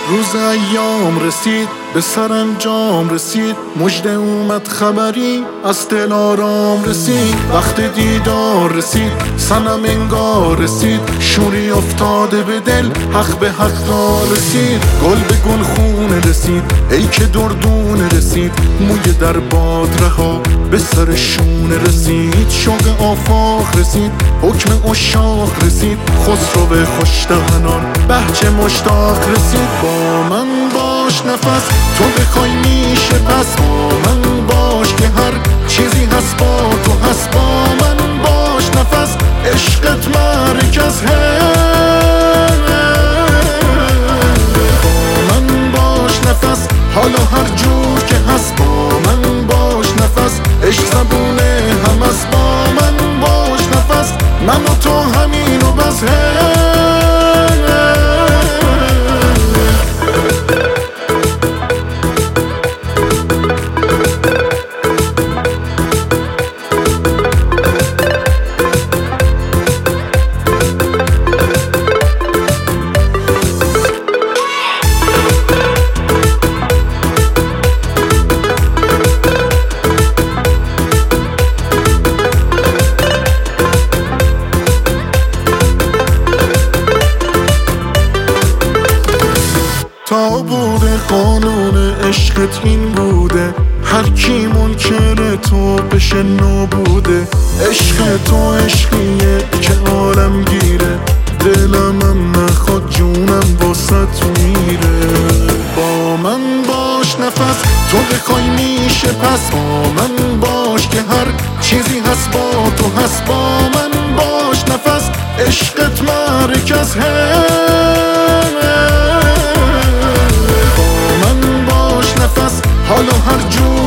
روز ایام رسید به سرانجام رسید، مژده اومد خبری از دل آرام رسید. وقت دیدار رسید صنم انگار رسید، شوری افتاده به دل حق به حق رسید. گل به گل خونه رسید ای که دردونه رسید، موی در باد رها به سر شونه رسید. شوق آفاق رسید حکم عشاق رسید، خسرو خوش دهنان بهجه مشتاق رسید. با من باش نفس تو بخوای میشه پس، با من باش که هر چیزی هست با تو هست. با من باش نفس عشقت مرکز با من باش نفس حالا هر جور که هست. با من باش نفس عشق زبونه هم است. با من باش نفس من و تو همین و بس. تا بوده قانون عشقت این بوده، هر کی منکر تو بشه نابوده. عشق تو عشقیه که عالم گیره، دلم هم نخواد جونم واسط میره. با من باش نفس تو بخوای میشه پس، با من باش که هر چیزی هست با تو هست. با من باش نفس عشقت مرکز حالا هر جور